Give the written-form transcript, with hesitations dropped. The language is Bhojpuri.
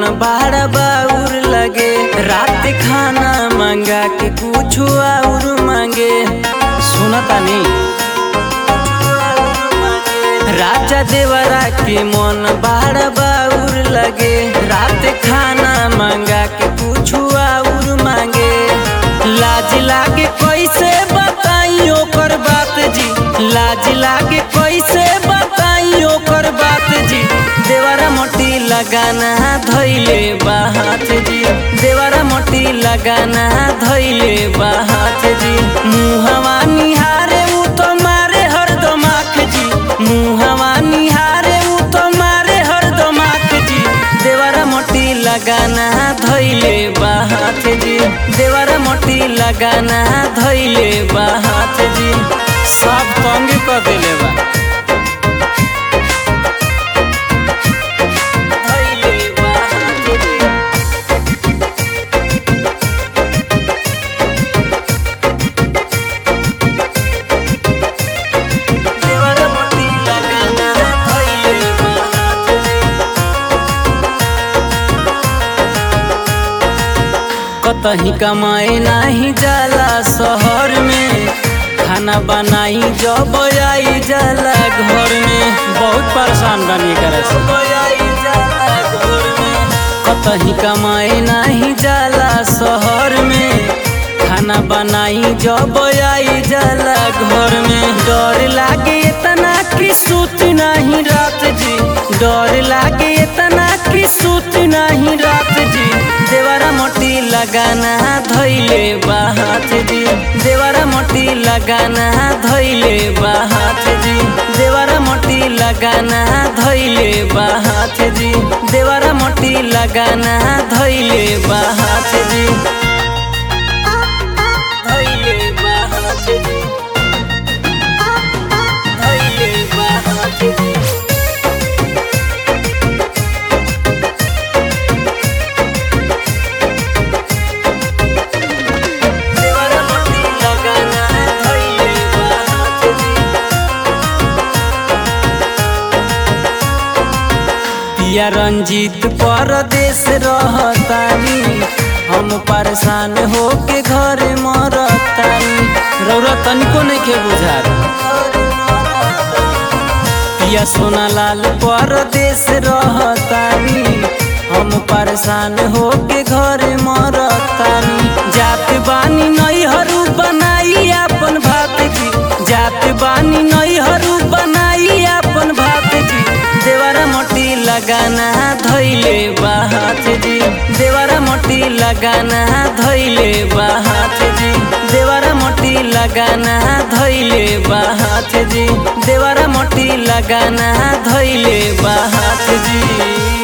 बड़ा बाउर लगे। रात खाना मांगा के कुछ और मांगे। सुनता नहीं राजा देवरा के मन बड़ा बाउर लगे। रात खाना मांगा के कुछ और मांगे। लाज लागे कैसे बताई ओकर बात जी। लाज लागे कैसे बताई ओकर बात जी। देवरा मोटी लगाना धैले बात जी। देवरा मोटी लगाना धैले बात जी। मुहवा निहारे उ तो मारे हरदम आँख जी। मुहवा निहारे उ तो मारे हरदम आँख जी। देवरा मोटी लगाना धैले बात जी। देवरा मोटी लगाना धैले बात जी। सब तंग कर देले बा। कतही कमाए नहीं जाला शहर में। खाना बनाई जब आई जाला घर में। बहुत परेशान बनी करे से। कतही कमाए नहीं जाला शहर में। खाना बनाई जब आई जाला घर में। डर लागे इतना कि सूत नहीं रात जी। डर लागे इतना कि सूत नहीं रात जी। देवरा मोटी लगाना धैले बात जी। देवरा मोटी लगाना धैले बात जी। देवरा मोटी लगाना धैले बात जी। देवरा मोटी लगाना धैले बात जी। धैले बात जी। धैले बात जी। पिया रंजीत परदेश रहतानी। हम परेशान होके घर मरतानी। रौरा तनिको नइखे बुझात। पिया सोनालाल परदेश रहतानी। हम परेशान होके घर मरतानी। जात बानी नैहरू बनाई अपन भात जी। जात बानी नैहरू बनाई अपन भात जी। देवरा मोटी लगाना धैले बात जी। देवरा मोटी लगाना धैले बात जी। देवरा मोटी लगाना धैले बात जी। देवरा मोटी लगाना धैले बात जी।